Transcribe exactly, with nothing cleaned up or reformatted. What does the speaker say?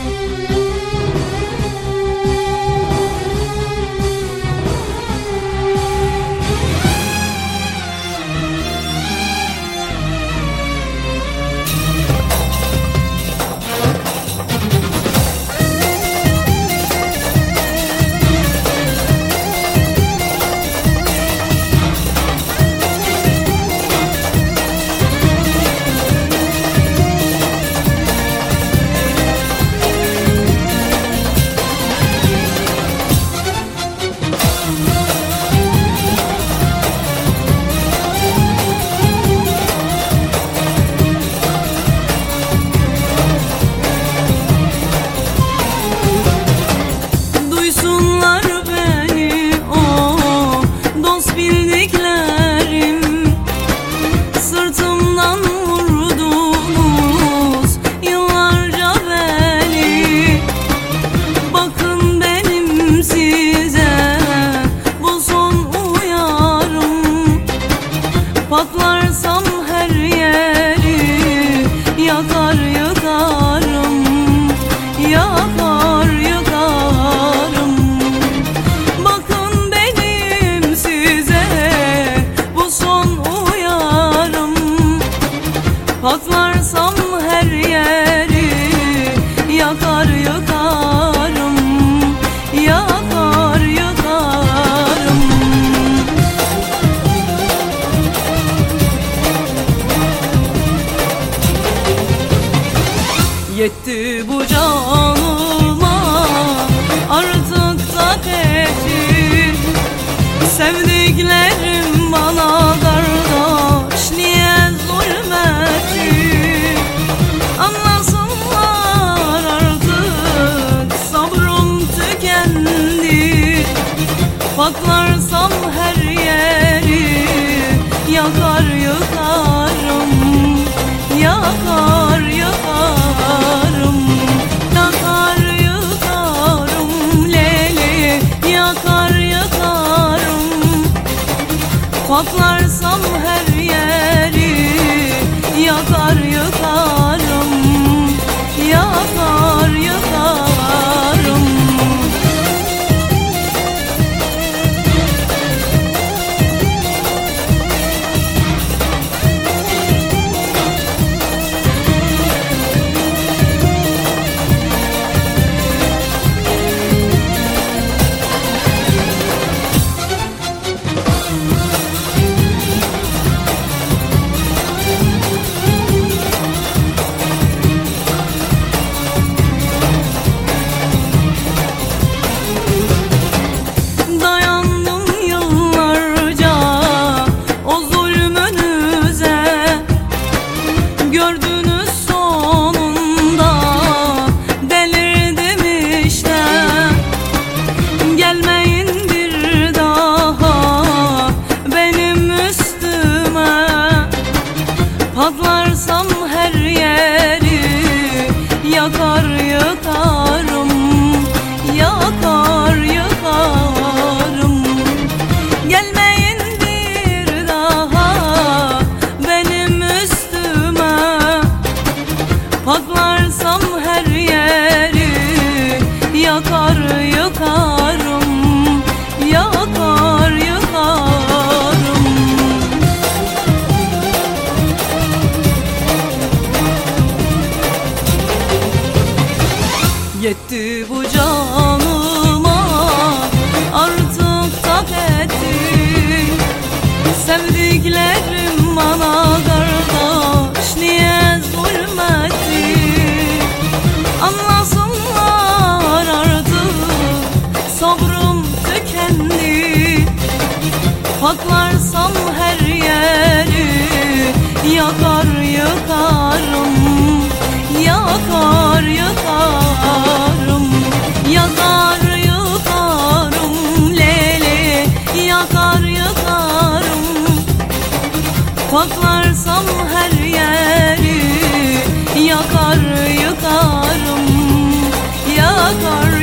Patlarsam her yeri yakar yakarım, yakar yakarım. Bakın benim size bu son uyarım. Patlarsam her yeri yakar yakarım, yakar yakarım. Yetti bu canıma artık taketi, sevdiklerim bana kardeş niye zulmetti? Anlasınlar artık sabrım tükendi. Patlarsam her yeri yakar yakarım, yakar yakarım, yakar yakarım, lele yakar yakarım. Patlarsam her yeri yakar yakarım, yakar yakarım. Gördünüz sonunda delirdim işte. Gelmeyin bir daha benim üstüme. Patlarsam her yeri yakar yakarım, yakar yakarım. Gelmeyin bir daha benim üstüme. Patlarsam her yeri yakar yakarım, yakar yakarım. Yetti bu canıma artık taketi, sevdiklerim bana kardeş niye zulmetti? Anlasınlar artık sabrım tükendi. Patlarsam her yeri yakar yakarım, yakar yakarım, yakar yakarım, lele yakar yakarım. Patlarsam her yeri yakar yakarım, yakar